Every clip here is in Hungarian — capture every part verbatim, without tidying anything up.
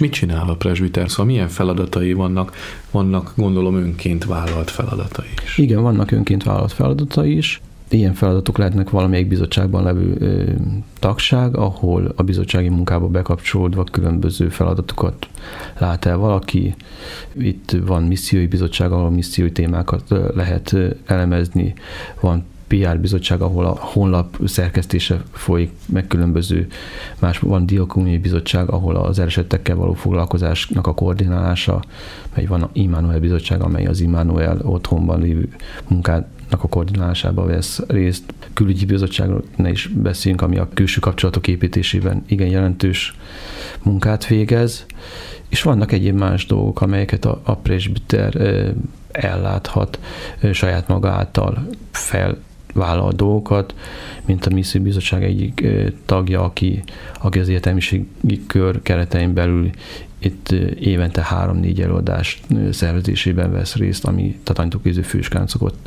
Mit csinál a presbiter? Szóval milyen feladatai vannak? Vannak, gondolom, önként vállalt feladatai is. Igen, vannak önként vállalt feladatai is. Ilyen feladatok lehetnek valamelyik bizottságban levő ö, tagság, ahol a bizottsági munkába bekapcsolódva különböző feladatokat lát el valaki. Itt van missziói bizottság, ahol missziói témákat lehet elemezni, van pé er bizottság, ahol a honlap szerkesztése folyik, meg különböző más, van diakóniai bizottság, ahol az elesettekkel való foglalkozásnak a koordinálása, mely van a Immanuel bizottság, amely az Immanuel otthonban lévő munkát a koordinálásában vesz részt. Külügyi bizottságról ne is beszéljünk, ami a külső kapcsolatok építésében igen jelentős munkát végez, és vannak egyéb más dolgok, amelyeket a, a presbiter elláthat saját maga által felvállalt dolgokat, mint a missziói bizottság egyik tagja, aki, aki az értelmiségi kör keretein belül itt évente három-négy előadás szervezésében vesz részt, ami a tanítóképző főiskán szokott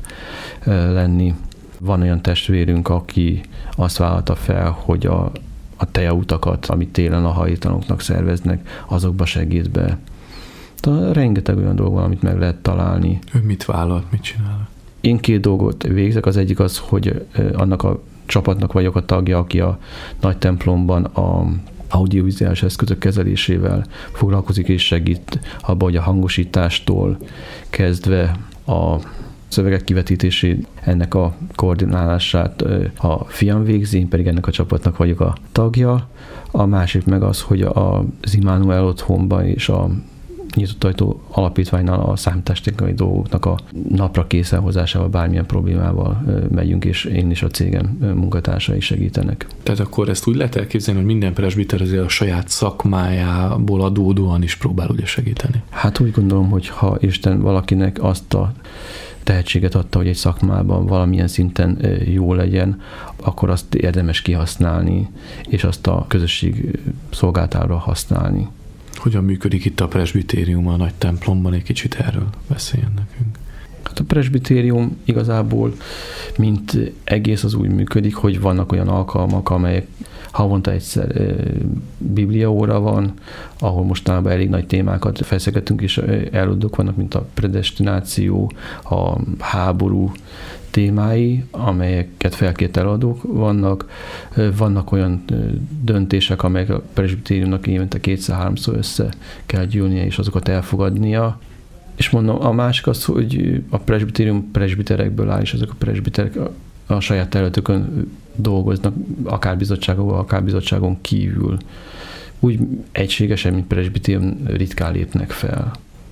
lenni. Van olyan testvérünk, aki azt vállalta fel, hogy a, a tejautakat, amit télen a hajléktalanoknak szerveznek, azokba segít be. Tehát rengeteg olyan dolog van, amit meg lehet találni. Ő mit vállalt, mit csinál? Én két dolgot végzek. Az egyik az, hogy annak a csapatnak vagyok a tagja, aki a nagy templomban a audiovizuális eszközök kezelésével foglalkozik és segít abban, hogy a hangosítástól kezdve a szövegek kivetítését, ennek a koordinálását a fiam végzi, én pedig ennek a csapatnak vagyok a tagja. A másik meg az, hogy az Immanuel otthonban és a Nyitott Ajtó Alapítványnál a számítástechnikai dolgoknak a napra készen hozásával bármilyen problémával megyünk, és én is a cégem munkatársai segítenek. Tehát akkor ezt úgy lehet elképzelni, hogy minden presbiter azért a saját szakmájából adódóan is próbál ugye segíteni? Hát úgy gondolom, hogy ha Isten valakinek azt a tehetséget adta, hogy egy szakmában valamilyen szinten jó legyen, akkor azt érdemes kihasználni, és azt a közösség szolgáltára használni. Hogyan működik itt a presbitérium a nagy templomban? Egy kicsit erről beszéljen nekünk. Hát a presbitérium igazából mint egész az úgy működik, hogy vannak olyan alkalmak, amelyek havonta egyszer bibliaóra van, ahol mostanában elég nagy témákat feszegetünk, és előadók vannak, mint a predestináció, a háború témái, amelyeket felkért előadók vannak. Vannak olyan döntések, amelyek a presbitériumnak évente kétszer-háromszor össze kell gyűlnie, és azokat elfogadnia. És mondom, a másik az, hogy a presbitérium presbiterekből áll, és ezek a presbiterek a, a saját területükön dolgoznak, akár bizottságon, akár bizottságon kívül. Úgy egységesen, mint presbitérium ritkán lépnek fel.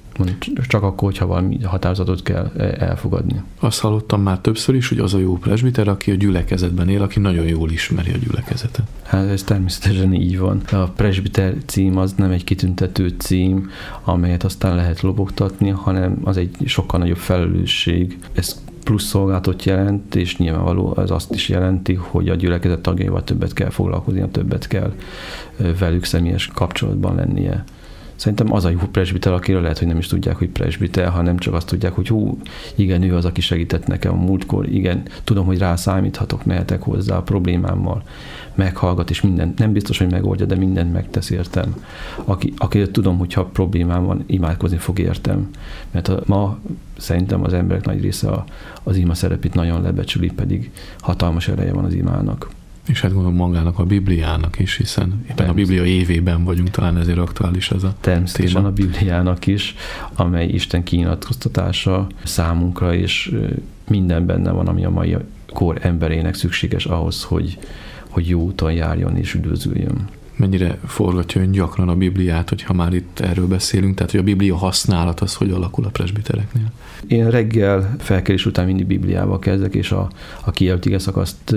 Csak akkor, hogyha valami határozatot kell elfogadni. Azt hallottam már többször is, hogy az a jó presbiter, aki a gyülekezetben él, aki nagyon jól ismeri a gyülekezetet. Hát ez természetesen így van. A presbiter cím az nem egy kitüntető cím, amelyet aztán lehet lobogtatni, hanem az egy sokkal nagyobb felelősség. Ez plusz szolgálatot jelent, és nyilvánvaló ez azt is jelenti, hogy a gyülekezet tagjaival többet kell foglalkozni, többet kell velük személyes kapcsolatban lennie. Szerintem az a jó presbiter, akiről lehet, hogy nem is tudják, hogy presbiter, hanem csak azt tudják, hogy hú, igen, ő az, aki segített nekem a múltkor, igen, tudom, hogy rá számíthatok, mehetek hozzá a problémámmal, meghallgat, és mindent, nem biztos, hogy megoldja, de mindent megtesz értem. Aki, akiről tudom, hogyha problémám van, imádkozni fog értem. Mert a, ma szerintem az emberek nagy része a, az ima szerepét nagyon lebecsüli, pedig hatalmas ereje van az imának. És hát gondolom magának a Bibliának is, hiszen éppen a Biblia évében vagyunk, talán ezért aktuális ez a Természetesen téma. A Bibliának is, amely Isten kinyilatkoztatása számunkra, és minden benne van, ami a mai kor emberének szükséges ahhoz, hogy, hogy jó úton járjon és üdvözüljön. Mennyire forgatja ön gyakran a Bibliát, hogyha már itt erről beszélünk, tehát hogy a Biblia használat az hogy alakul a presbitereknél? Én reggel felkelés után mindig Bibliával kezdek, és a, a kijelölt igeszakaszt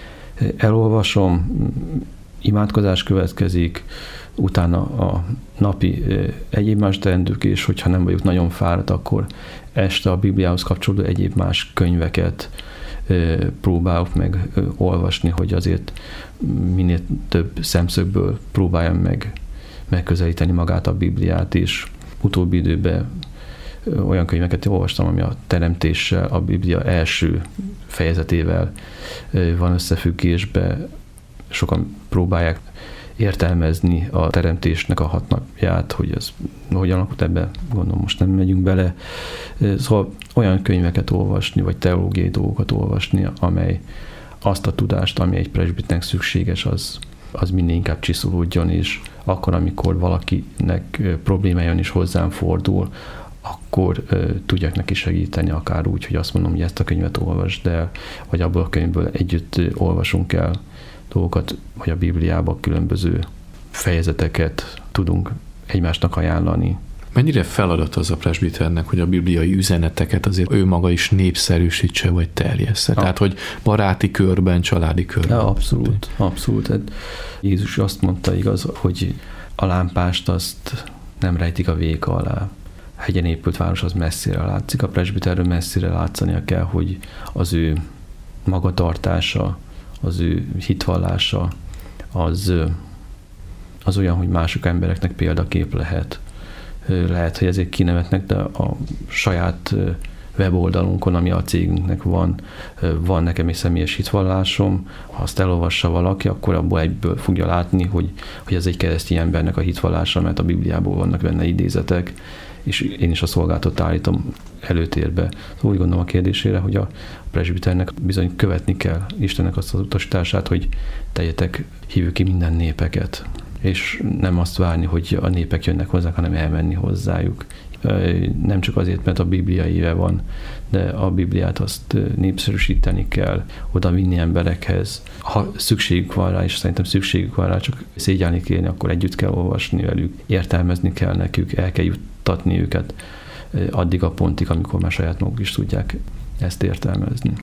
elolvasom, imádkozás következik, utána a napi egyéb más teendők, és hogyha nem vagyok nagyon fáradt, akkor este a Bibliához kapcsolódó egyéb más könyveket próbálok meg olvasni, hogy azért minél több szemszögből próbáljam meg megközelíteni magát a Bibliát is. Utóbbi időben olyan könyveket olvastam, ami a teremtéssel, a Biblia első fejezetével van összefüggésben. Sokan próbálják értelmezni a teremtésnek a hat napját, hogy ez hogyan alakult, ebbe gondolom most nem megyünk bele. Szóval olyan könyveket olvasni, vagy teológiai dolgokat olvasni, amely azt a tudást, ami egy presbiternek szükséges, az, az minél inkább csiszolódjon, és akkor, amikor valakinek problémája jön és hozzám fordul, akkor uh, tudjak neki segíteni, akár úgy, hogy azt mondom, hogy ezt a könyvet olvasd el, vagy abból a könyvből együtt uh, olvasunk el dolgokat, vagy a Bibliában különböző fejezeteket tudunk egymásnak ajánlani. Mennyire feladat az a presbiternek, hogy a bibliai üzeneteket azért ő maga is népszerűsítse, vagy terjessze? Ha. Tehát, hogy baráti körben, családi körben. Ja, abszolút, abszolút. Hát Jézus azt mondta, igaz, hogy a lámpást azt nem rejtik a véka alá. A hegyen épült város az messzire látszik, a presbiterről messzire látszania kell, hogy az ő magatartása, az ő hitvallása, az, az olyan, hogy mások embereknek példakép lehet. Lehet, hogy ezért kinevetnek, de a saját weboldalunkon, ami a cégünknek van, van nekem egy személyes hitvallásom. Ha azt elolvassa valaki, akkor abból egyből fogja látni, hogy, hogy ez egy keresztény embernek a hitvallása, mert a Bibliából vannak benne idézetek, és én is a szolgálatot állítom előtérbe. Szóval úgy gondolom a kérdésére, hogy a presbiternek bizony követni kell Istennek azt az utasítását, hogy tegyetek hívő ki minden népeket, és nem azt várni, hogy a népek jönnek hozzá, hanem elmenni hozzájuk. Nem csak azért, mert a Biblia éve van, de a Bibliát azt népszerűsíteni kell, oda vinni emberekhez. Ha szükségük van rá, és szerintem szükségük van rá, csak szégyelni kérni, akkor együtt kell olvasni velük, értelmezni kell nekük, el kell juttatni őket addig a pontig, amikor már saját maguk is tudják ezt értelmezni.